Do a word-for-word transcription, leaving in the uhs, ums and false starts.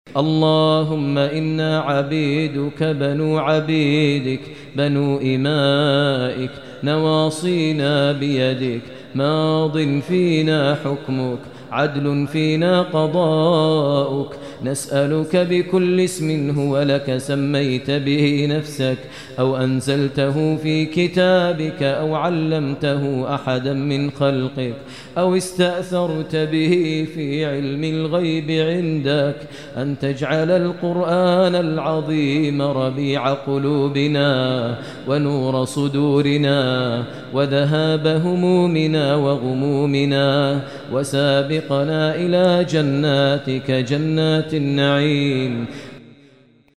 اللهم إنا عبيدك بنو عبيدك بنو إمائك نواصينا بيدك ماض فينا حكمك عدل فينا قضاؤك نسألك بكل اسم هو لك سميت به نفسك أو أنزلته في كتابك أو علمته أحدا من خلقك أو استأثرت به في علم الغيب عندك أن تجعل القرآن العظيم ربيع قلوبنا ونور صدورنا وذهاب همومنا وغمومنا وسابقنا إلى جناتك جنات النعيم